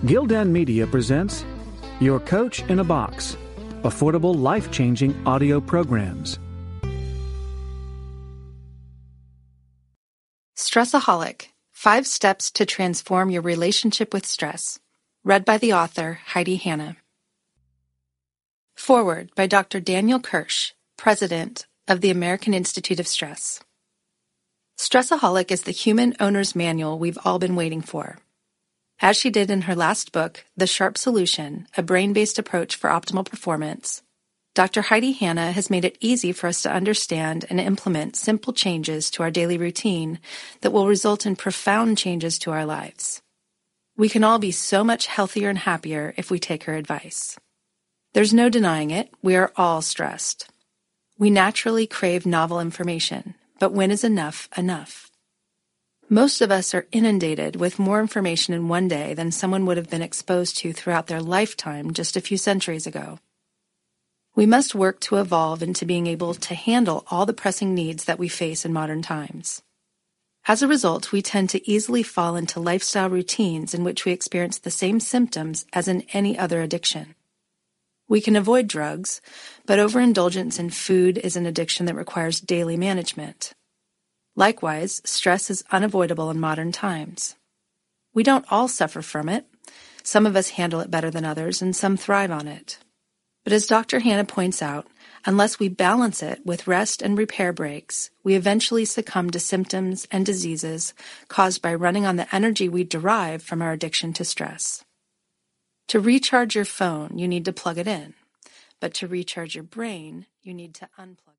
Gildan Media presents Your Coach in a Box, affordable, life-changing audio programs. Stressaholic: 5 Steps to Transform Your Relationship with Stress. Read by the author, Heidi Hanna. Foreword by Dr. Daniel Kirsch, President of the American Institute of Stress. Stressaholic is the human owner's manual we've all been waiting for. As she did in her last book, The Sharp Solution, a brain-based approach for optimal performance, Dr. Heidi Hanna has made it easy for us to understand and implement simple changes to our daily routine that will result in profound changes to our lives. We can all be so much healthier and happier if we take her advice. There's no denying it, we are all stressed. We naturally crave novel information, but when is enough enough? Most of us are inundated with more information in one day than someone would have been exposed to throughout their lifetime just a few centuries ago. We must work to evolve into being able to handle all the pressing needs that we face in modern times. As a result, we tend to easily fall into lifestyle routines in which we experience the same symptoms as in any other addiction. We can avoid drugs, but overindulgence in food is an addiction that requires daily management. Likewise, stress is unavoidable in modern times. We don't all suffer from it. Some of us handle it better than others, and some thrive on it. But as Dr. Hanna points out, unless we balance it with rest and repair breaks, we eventually succumb to symptoms and diseases caused by running on the energy we derive from our addiction to stress. To recharge your phone, you need to plug it in. But to recharge your brain, you need to unplug it.